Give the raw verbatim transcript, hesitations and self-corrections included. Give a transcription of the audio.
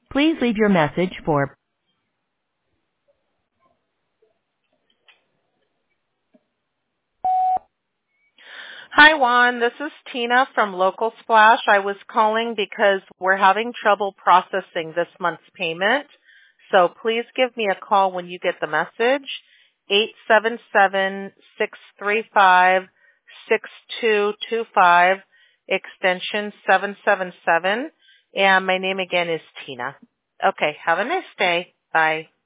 Please leave your message for Hi, Juan. This is Tina from Local Splash. I was calling because we're having trouble processing this month's payment. So please give me a call when you get the message, eight seven seven, six three five, six two two five, extension seven seven seven. And my name again is Tina. Okay, have a nice day. Bye.